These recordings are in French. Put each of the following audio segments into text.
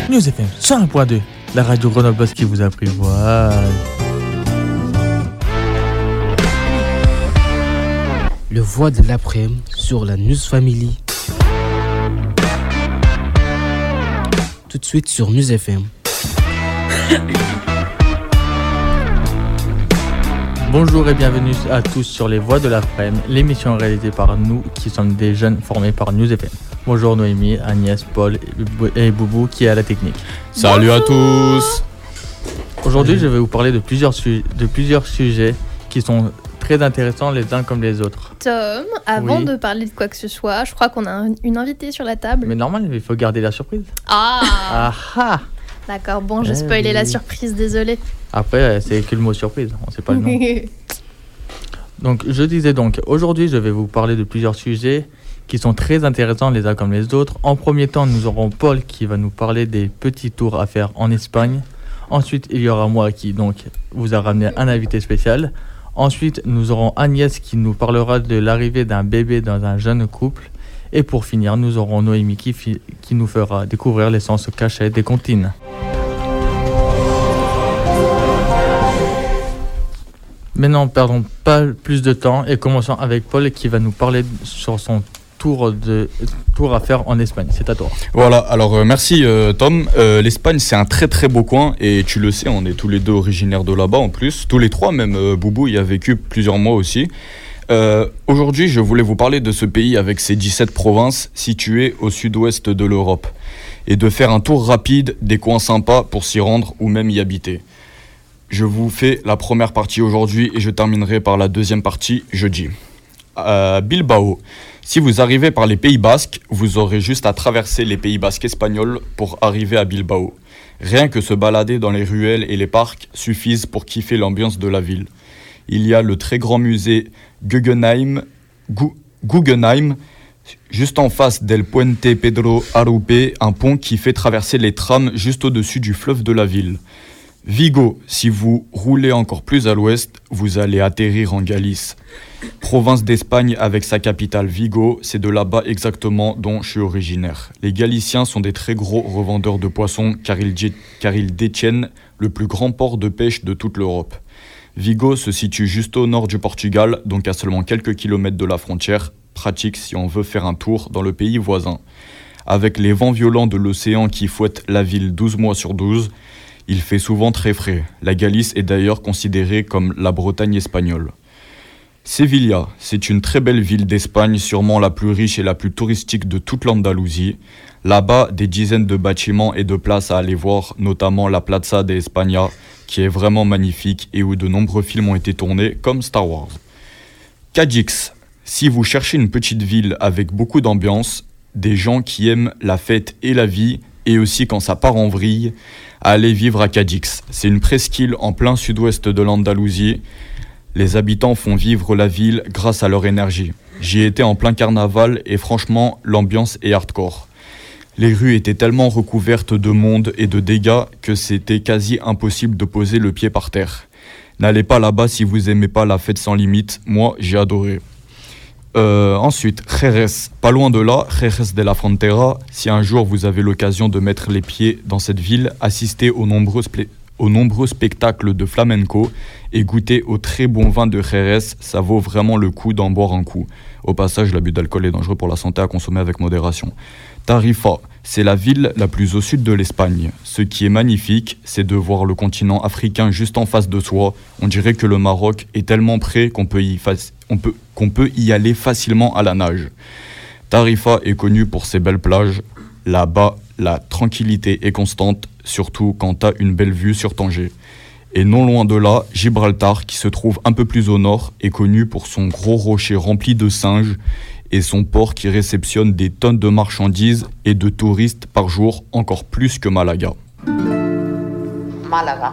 News FM 101.2, la radio grenobloise qui vous apprivoise. Le voix de l'après-midi sur la News Family. Tout de suite sur News FM. Bonjour et bienvenue à tous sur les voix de l'après-midi, l'émission réalisée par nous qui sommes des jeunes formés par News FM. Bonjour Noémie, Agnès, Paul et Boubou qui est à la technique. Salut à tous. Aujourd'hui je vais vous parler de plusieurs sujets qui sont très intéressants les uns comme les autres. Tom, avant Oui. de parler de quoi que ce soit, je crois qu'on a une invitée sur la table. Mais normal, il faut garder la surprise. Ah Ah. D'accord, bon, j'ai spoilé la surprise, désolé. Après, c'est que le mot surprise, on ne sait pas le nom. Donc, je disais donc, aujourd'hui, je vais vous parler de plusieurs sujets qui sont très intéressants les uns comme les autres. En premier temps, nous aurons Paul qui va nous parler des petits tours à faire en Espagne. Ensuite, il y aura moi qui donc vous a ramené un invité spécial. Ensuite, nous aurons Agnès qui nous parlera de l'arrivée d'un bébé dans un jeune couple. Et pour finir, nous aurons Noémie qui nous fera découvrir l'essence cachée des comptines. Maintenant, perdons pas plus de temps et commençons avec Paul qui va nous parler sur son tour à faire en Espagne. C'est à toi. Voilà, alors merci Tom. L'Espagne, c'est un très très beau coin et tu le sais, on est tous les deux originaires de là-bas en plus. Tous les trois, même Boubou y a vécu plusieurs mois aussi. Aujourd'hui, je voulais vous parler de ce pays avec ses 17 provinces situées au sud-ouest de l'Europe et de faire un tour rapide des coins sympas pour s'y rendre ou même y habiter. Je vous fais la première partie aujourd'hui et je terminerai par la deuxième partie jeudi. Bilbao. Si vous arrivez par les Pays Basques, vous aurez juste à traverser les Pays Basques espagnols pour arriver à Bilbao. Rien que se balader dans les ruelles et les parcs suffisent pour kiffer l'ambiance de la ville. Il y a le très grand musée Guggenheim, juste en face d'El Puente Pedro Arrupe, un pont qui fait traverser les trams juste au-dessus du fleuve de la ville. Vigo, si vous roulez encore plus à l'ouest, vous allez atterrir en Galice. Province d'Espagne avec sa capitale Vigo, c'est de là-bas exactement dont je suis originaire. Les Galiciens sont des très gros revendeurs de poissons car ils détiennent le plus grand port de pêche de toute l'Europe. Vigo se situe juste au nord du Portugal, donc à seulement quelques kilomètres de la frontière, pratique si on veut faire un tour dans le pays voisin. Avec les vents violents de l'océan qui fouettent la ville 12 mois sur 12, il fait souvent très frais. La Galice est d'ailleurs considérée comme la Bretagne espagnole. Sévilla, c'est une très belle ville d'Espagne, sûrement la plus riche et la plus touristique de toute l'Andalousie. Là-bas, des dizaines de bâtiments et de places à aller voir, notamment la Plaza de España, qui est vraiment magnifique et où de nombreux films ont été tournés, comme Star Wars. Cadix, si vous cherchez une petite ville avec beaucoup d'ambiance, des gens qui aiment la fête et la vie, et aussi quand ça part en vrille, allez vivre à Cadix. C'est une presqu'île en plein sud-ouest de l'Andalousie. Les habitants font vivre la ville grâce à leur énergie. J'y étais en plein carnaval et franchement, l'ambiance est hardcore. Les rues étaient tellement recouvertes de monde et de dégâts que c'était quasi impossible de poser le pied par terre. N'allez pas là-bas si vous aimez pas la fête sans limite. Moi, j'ai adoré. Ensuite, Jerez. Pas loin de là, Jerez de la Frontera. Si un jour vous avez l'occasion de mettre les pieds dans cette ville, assistez aux nombreux spectacles de flamenco et goûter au très bon vin de Jerez, ça vaut vraiment le coup d'en boire un coup. Au passage, l'abus d'alcool est dangereux pour la santé, à consommer avec modération. Tarifa, c'est la ville la plus au sud de l'Espagne. Ce qui est magnifique, c'est de voir le continent africain juste en face de soi. On dirait que le Maroc est tellement près qu'on peut y aller facilement à la nage. Tarifa est connu pour ses belles plages. Là-bas, la tranquillité est constante, surtout quand t'as une belle vue sur Tanger. Et non loin de là, Gibraltar, qui se trouve un peu plus au nord, est connu pour son gros rocher rempli de singes et son port qui réceptionne des tonnes de marchandises et de touristes par jour, encore plus que Malaga. Málaga.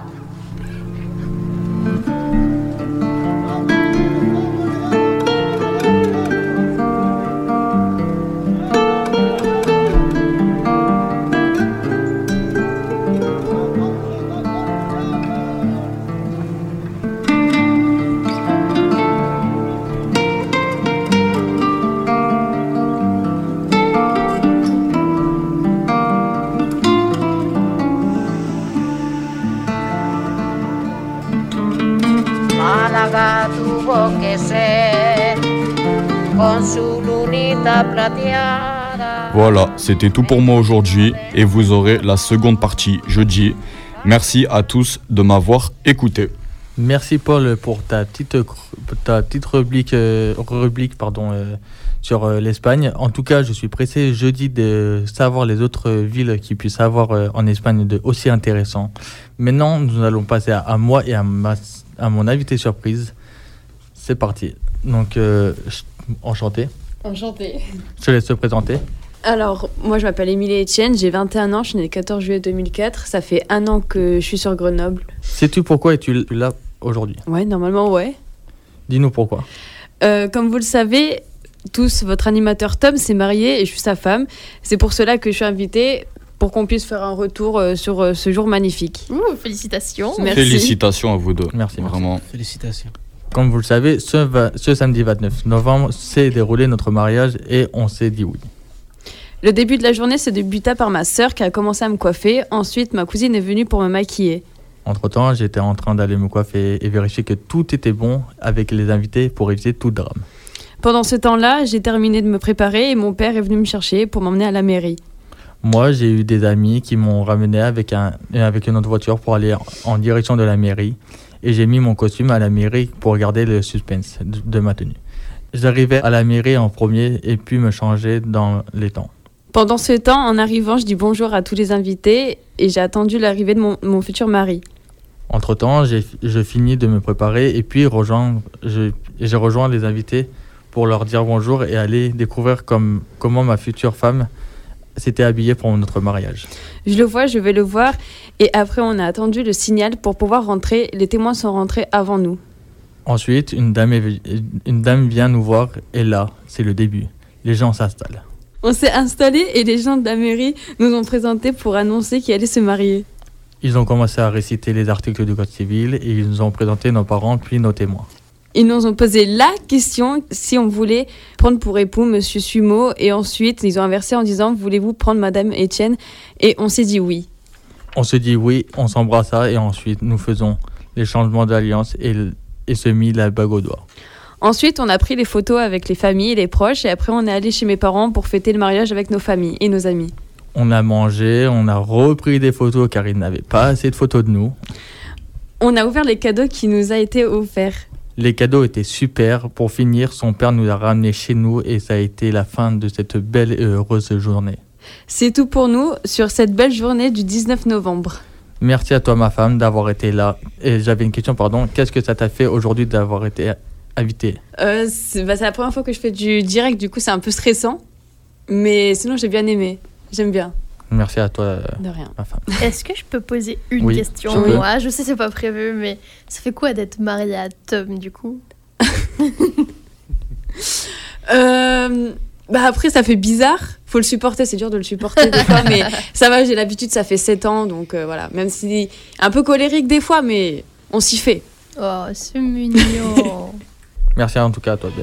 enloquecer con su lunita plateada. Voilà, c'était tout pour moi aujourd'hui et vous aurez la seconde partie jeudi. Merci à tous de m'avoir écouté. Merci Paul pour ta petite rubrique sur l'Espagne. En tout cas, je suis pressé jeudi de savoir les autres villes qui puissent avoir en Espagne de aussi intéressant. Maintenant, nous allons passer à moi et à mon invité surprise. C'est parti. Donc, enchanté. Enchanté. Je te laisse te présenter. Alors, moi je m'appelle Émilie Etienne, j'ai 21 ans, je suis née le 14 juillet 2004. Ça fait 1 an que je suis sur Grenoble. Sais-tu pourquoi es-tu là aujourd'hui? Ouais, normalement, ouais. Dis-nous pourquoi. Comme vous le savez, tous, votre animateur Tom s'est marié et je suis sa femme. C'est pour cela que je suis invitée, pour qu'on puisse faire un retour sur ce jour magnifique. Ouh, félicitations. Merci. Félicitations à vous deux. Merci. Vraiment. Félicitations. Comme vous le savez, ce samedi 29 novembre s'est déroulé notre mariage et on s'est dit oui. Le début de la journée se débuta par ma sœur qui a commencé à me coiffer. Ensuite, ma cousine est venue pour me maquiller. Entre-temps, j'étais en train d'aller me coiffer et vérifier que tout était bon avec les invités pour éviter tout drame. Pendant ce temps-là, j'ai terminé de me préparer et mon père est venu me chercher pour m'emmener à la mairie. Moi, j'ai eu des amis qui m'ont ramené avec une autre voiture pour aller en direction de la mairie. Et j'ai mis mon costume à la mairie pour garder le suspense de ma tenue. J'arrivais à la mairie en premier et puis me changer dans les temps. Pendant ce temps, en arrivant, je dis bonjour à tous les invités et j'ai attendu l'arrivée de mon futur mari. Entre-temps, je finis de me préparer et puis j'ai rejoint les invités pour leur dire bonjour et aller découvrir comment ma future femme s'était habillée pour notre mariage. Je vais le voir et après on a attendu le signal pour pouvoir rentrer. Les témoins sont rentrés avant nous. Ensuite, une dame vient nous voir et là, c'est le début. Les gens s'installent. On s'est installés et les gens de la mairie nous ont présenté pour annoncer qu'ils allaient se marier. Ils ont commencé à réciter les articles du Code civil et ils nous ont présenté nos parents puis nos témoins. Ils nous ont posé la question si on voulait prendre pour époux Monsieur Sumo et ensuite ils ont inversé en disant voulez-vous prendre Madame Etienne et on s'est dit oui. On se dit oui, on s'embrassa et ensuite nous faisons les changements d'alliance et se mit la bague au doigt. Ensuite, on a pris les photos avec les familles et les proches et après on est allé chez mes parents pour fêter le mariage avec nos familles et nos amis. On a mangé, on a repris des photos car ils n'avaient pas assez de photos de nous. On a ouvert les cadeaux qui nous a été offerts. Les cadeaux étaient super. Pour finir, son père nous a ramenés chez nous et ça a été la fin de cette belle et heureuse journée. C'est tout pour nous sur cette belle journée du 19 novembre. Merci à toi ma femme d'avoir été là. Et j'avais une question, qu'est-ce que ça t'a fait aujourd'hui d'avoir été invitée? C'est la première fois que je fais du direct, du coup c'est un peu stressant. Mais sinon j'ai bien aimé, j'aime bien. Merci à toi, de rien. ma femme. Est-ce que je peux poser une Oui, question? tu peux. Moi, je sais c'est pas prévu, mais ça fait quoi d'être mariée à Tom du coup? Après ça fait bizarre, faut le supporter, c'est dur de le supporter des fois, mais ça va, j'ai l'habitude, ça fait 7 ans, donc voilà. Même si un peu colérique des fois, mais on s'y fait. Oh, c'est mignon. Merci en tout cas à toi, Béa.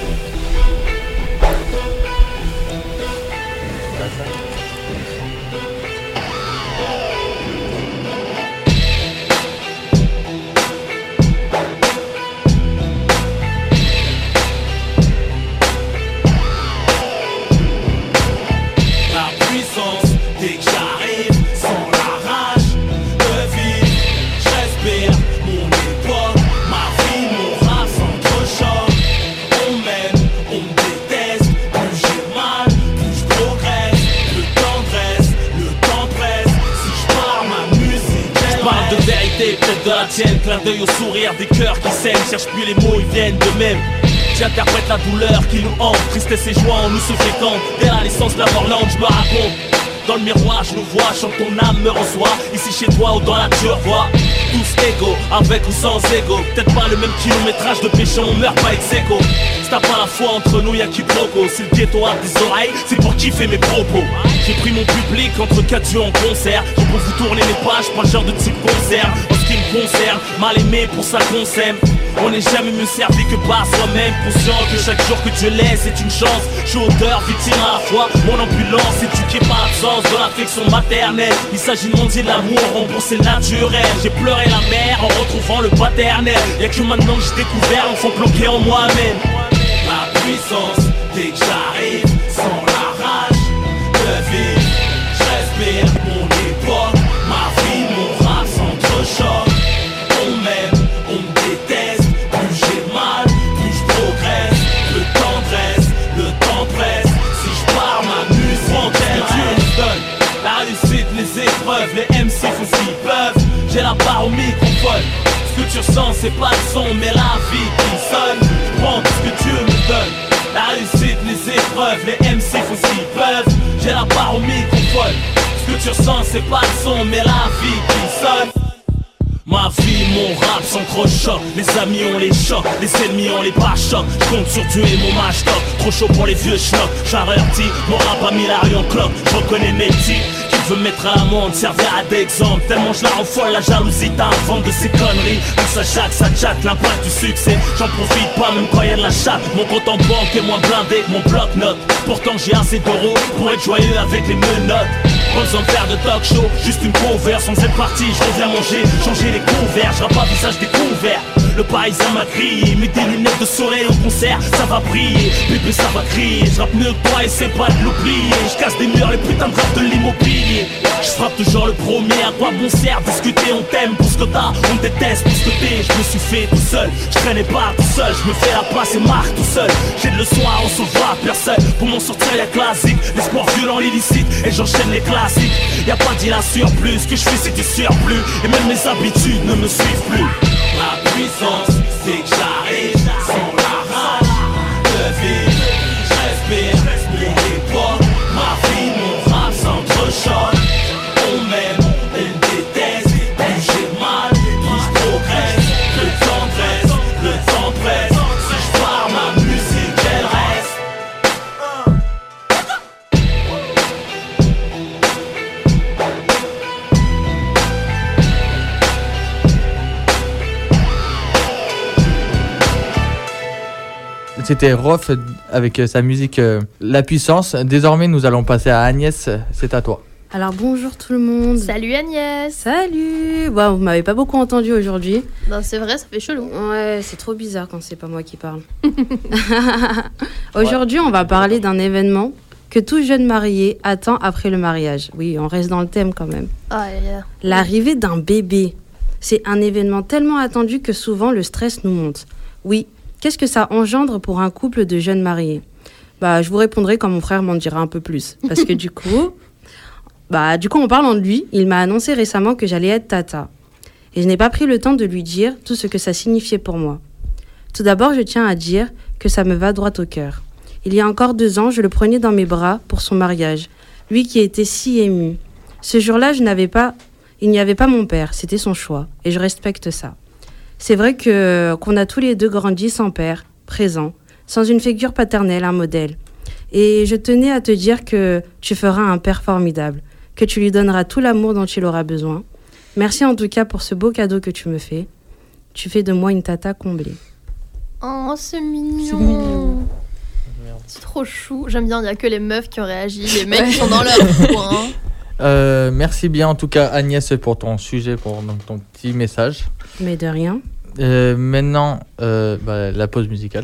Clin d'œil au sourire des cœurs qui saignent, cherche plus les mots, ils viennent d'eux-mêmes. J'interprète la douleur qui nous hante, tristesse et joie en nous se fréquentent. Dès la naissance de la Morlande, je me raconte. Dans le miroir, je nous vois, chante ton âme me reçoit. Ici chez toi ou dans la nature, vois. Tous égaux, avec ou sans ego. Peut-être pas le même kilométrage de péché, on meurt pas ex aequo. Si t'as pas la foi entre nous, y'a quiproquo. Si le ghetto a des oreilles, c'est pour kiffer mes propos. J'ai pris mon public entre 4 yeux en concert. Je peux vous tourner les pages, pas le genre de type concert. En ce qui me concerne, mal aimé pour ça qu'on s'aime. On n'est jamais mieux servi que par soi-même. Conscient que chaque jour que Dieu laisse est une chance. Je suis auteur, victime à la fois. Mon ambulance éduquée par l'absence de l'affection maternelle. Il s'agit de mondier de l'amour, rembourser le naturel. J'ai pleuré la mer en retrouvant le paternel. Y'a que maintenant que j'ai découvert l'enfant bloqué en moi-même. Ma puissance, dès que j'arrive, sans la rage de vivre, je respire mon époque. Ma vie, mon rap s'entrechoque. On m'aime, on me déteste. Plus j'ai mal, plus je progresse. Le temps presse. Si je pars, ma muse m'enterre. Dieu nous donne la réussite, les épreuves. Les MC font ce qu'ils peuvent. J'ai la barre au microphone. Ce que tu ressens, c'est pas le son, mais la vie qui sonne. Je prends tout ce que Dieu me donne. La réussite, les épreuves, les MC font ce qu'ils peuvent. J'ai la barre au microphone. Ce que tu ressens, c'est pas le son, mais la vie qui sonne. Ma vie, mon rap s'entrechoque. Les amis on les chocs, les ennemis on les pas-chocs. Je compte sur Dieu et mon match top. Trop chaud pour les vieux schnocks. J'avertis, mon rap a mis la rue en cloque. Je reconnais mes petits qui veulent mettre à l'amende, servira d'exemple. Tellement je la rends folle, la jalousie t'invente de ces conneries. Où ça chatte, l'impact du succès. J'en profite pas même quand y'a de la chatte. Mon compte en banque est moins blindé que mon bloc-notes. Pourtant j'ai assez d'euros pour être joyeux avec les menottes. Pas besoin de faire de talk show, juste une cover. Sans être parti, je reviens manger, changer les couverts. Je rappe pas visage découvert. Le parisien m'a crié, mets des lunettes de soleil au concert, ça va briller, bébé ça va crier. Je rappe mieux que toi et c'est pas de l'oublier. Je casse des murs, les putains de rap de l'immobilier. Je frappe toujours le premier, à quoi bon sert discuter. On t'aime pour ce que t'as, on te déteste pour ce que t'es. Je me suis fait tout seul, je traînais pas tout seul. Je me fais la place et marque tout seul. J'ai de leçons à recevoir, personne. Pour m'en sortir y'a classique, les sports violents, l'illicite. Et j'enchaîne les classiques. Y'a pas d'île à surplus, ce que je fais c'est du surplus. Et même mes habitudes ne me suivent plus. Ma puissance, c'est que j'arrive sans la rage de vivre. Je respire mon époque, ma vie, mon rap s'entrechoque. On m'aime, on me déteste, plus j'ai mal, plus je progresse. Le temps presse, si je pars, ma musique elle reste. C'était Rof avec sa musique La Puissance. Désormais, nous allons passer à Agnès. C'est à toi. Alors bonjour tout le monde. Salut Agnès. Salut. Bon, vous m'avez pas beaucoup entendu aujourd'hui. Non, c'est vrai, ça fait chelou. Ouais, c'est trop bizarre quand c'est pas moi qui parle. Aujourd'hui, on va parler d'un événement que tout jeune marié attend après le mariage. Oui, on reste dans le thème quand même. L'arrivée d'un bébé. C'est un événement tellement attendu que souvent le stress nous monte. Oui, qu'est-ce que ça engendre pour un couple de jeunes mariés ? Je vous répondrai quand mon frère m'en dira un peu plus. Parce que du coup, en parlant de lui, il m'a annoncé récemment que j'allais être tata. Et je n'ai pas pris le temps de lui dire tout ce que ça signifiait pour moi. Tout d'abord, je tiens à dire que ça me va droit au cœur. Il y a encore 2 ans, je le prenais dans mes bras pour son mariage. Lui qui était si ému. Ce jour-là, il n'y avait pas mon père, c'était son choix. Et je respecte ça. C'est vrai qu'on a tous les deux grandi sans père, présent, sans une figure paternelle, un modèle. Et je tenais à te dire que tu feras un père formidable, que tu lui donneras tout l'amour dont il aura besoin. Merci en tout cas pour ce beau cadeau que tu me fais. Tu fais de moi une tata comblée. Oh, c'est mignon. C'est trop chou. J'aime bien, il n'y a que les meufs qui ont réagi. Les mecs qui sont dans leur coin. Merci bien en tout cas Agnès pour ton sujet, pour ton petit message. Mais de rien. Maintenant, la pause musicale.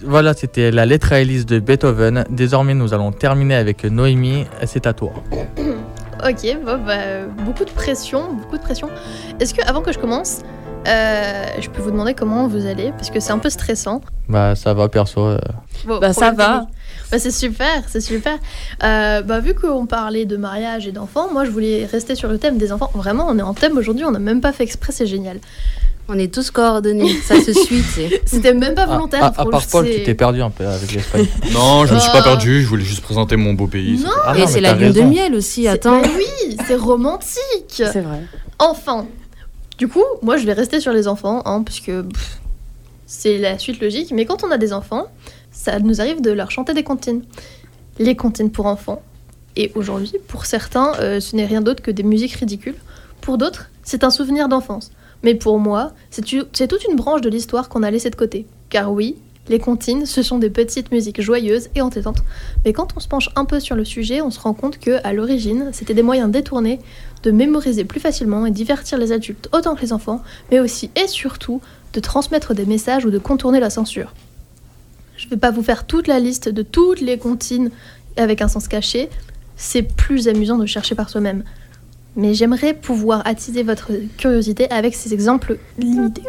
voilà, c'était la lettre à Élise de Beethoven. Désormais, nous allons terminer avec Noémie. C'est à toi. Ok, beaucoup de pression. Est-ce que, avant que je commence, je peux vous demander comment vous allez? Parce que c'est un peu stressant. Ça va, perso. Ça va. C'est super. Vu qu'on parlait de mariage et d'enfants, moi je voulais rester sur le thème des enfants. Vraiment, on est en thème aujourd'hui, on n'a même pas fait exprès, c'est génial. On est tous coordonnés, ça se suit. C'était même pas volontaire. À part Paul, tu t'es perdu un peu avec l'Espagne. Non, je me suis pas perdu, je voulais juste présenter mon beau pays. Non, et c'est la lune de miel aussi, attends. Oui, c'est romantique. C'est vrai. Enfin, du coup, moi je vais rester sur les enfants, puisque c'est la suite logique. Mais quand on a des enfants, ça nous arrive de leur chanter des comptines. Les comptines pour enfants. Et aujourd'hui, pour certains, ce n'est rien d'autre que des musiques ridicules. Pour d'autres, c'est un souvenir d'enfance. Mais pour moi, c'est toute une branche de l'histoire qu'on a laissée de côté. Car oui, les comptines, ce sont des petites musiques joyeuses et entêtantes. Mais quand on se penche un peu sur le sujet, on se rend compte qu'à l'origine, c'était des moyens détournés de mémoriser plus facilement et divertir les adultes autant que les enfants, mais aussi et surtout de transmettre des messages ou de contourner la censure. Je ne vais pas vous faire toute la liste de toutes les comptines avec un sens caché, c'est plus amusant de chercher par soi-même. Mais j'aimerais pouvoir attiser votre curiosité avec ces exemples limités.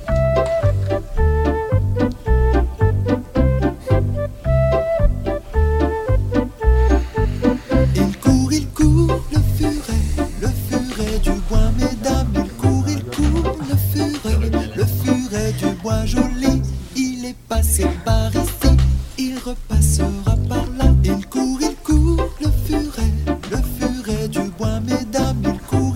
Il court, le furet du bois, mesdames. Il court, le furet du bois joli. Il est passé par ici, il repassera par là. Il court, le furet du bois, mesdames. Il court,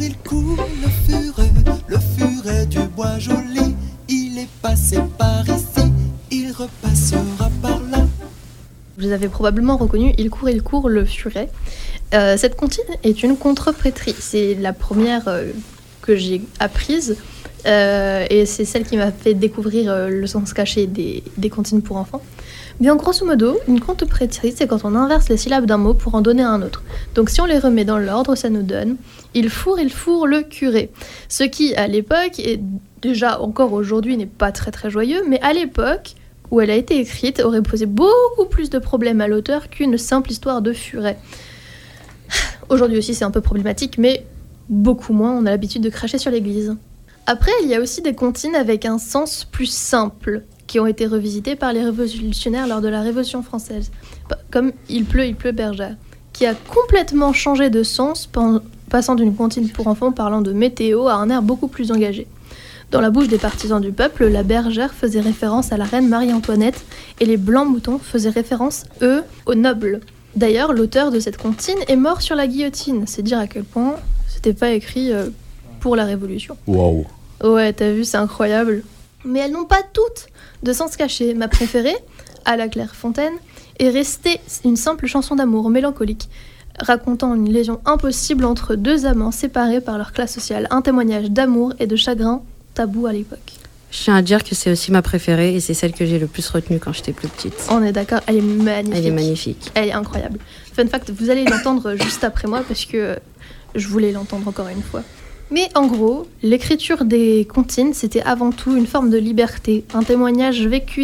le furet du bois joli. Il est passé par ici, il repassera par là. Vous avez probablement reconnu Il court, le furet. Cette comptine est une contrepétrie. C'est la première que j'ai apprise et c'est celle qui m'a fait découvrir le sens caché des comptines pour enfants. Bien, grosso modo, une contrepétrie, c'est quand on inverse les syllabes d'un mot pour en donner un autre. Donc si on les remet dans l'ordre, ça nous donne il fourre le curé. Ce qui, à l'époque, et déjà encore aujourd'hui, n'est pas très très joyeux, mais à l'époque où elle a été écrite, aurait posé beaucoup plus de problèmes à l'auteur qu'une simple histoire de furet. Aujourd'hui aussi, c'est un peu problématique, mais beaucoup moins, on a l'habitude de cracher sur l'église. Après, il y a aussi des comptines avec un sens plus simple, qui ont été revisitées par les révolutionnaires lors de la Révolution française, comme Il pleut bergère, qui a complètement changé de sens, passant d'une comptine pour enfants parlant de météo à un air beaucoup plus engagé. Dans la bouche des partisans du peuple, la bergère faisait référence à la reine Marie-Antoinette et les blancs moutons faisaient référence, eux, aux nobles. D'ailleurs, l'auteur de cette comptine est mort sur la guillotine. C'est dire à quel point c'était pas écrit pour la Révolution. Waouh. Ouais, t'as vu, c'est incroyable. Mais elles n'ont pas toutes de sens caché. Ma préférée, À la Clairefontaine, est restée une simple chanson d'amour mélancolique, racontant une liaison impossible entre deux amants séparés par leur classe sociale, un témoignage d'amour et de chagrin tabou à l'époque. Je tiens à dire que c'est aussi ma préférée et c'est celle que j'ai le plus retenue quand j'étais plus petite. On est d'accord, elle est magnifique. Elle est magnifique. Elle est incroyable. Fun fact, vous allez l'entendre juste après moi parce que je voulais l'entendre encore une fois. Mais en gros, l'écriture des comptines, c'était avant tout une forme de liberté, un témoignage du vécu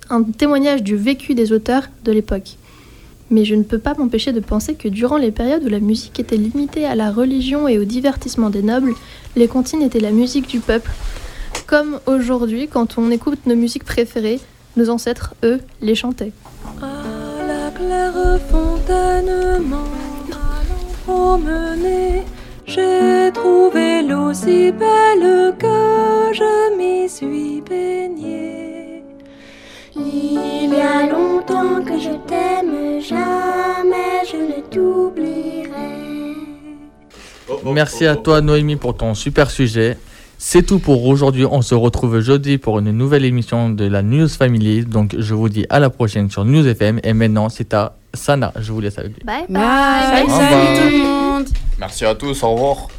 des auteurs de l'époque. Mais je ne peux pas m'empêcher de penser que durant les périodes où la musique était limitée à la religion et au divertissement des nobles, les comptines étaient la musique du peuple. Comme aujourd'hui, quand on écoute nos musiques préférées, nos ancêtres, eux, les chantaient. À la Clairefontaine m'en allant promener, j'ai trouvé l'eau si belle que je m'y suis baignée. Il y a longtemps que je t'aime, jamais je ne t'oublierai. Merci à toi Noémie pour ton super sujet. C'est tout pour aujourd'hui. On se retrouve jeudi pour une nouvelle émission de la News Family. Donc je vous dis à la prochaine sur News FM. Et maintenant c'est à Sana. Je vous laisse avec lui. Bye bye. Salut tout le monde. Merci à tous, au revoir.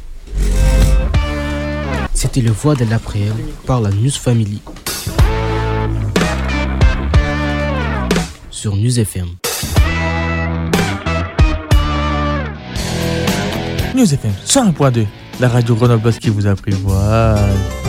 C'était le Voix de l'après-midi par la News Family sur News FM. News FM 101.2, la radio grenobloise qui vous a pris. Voilà.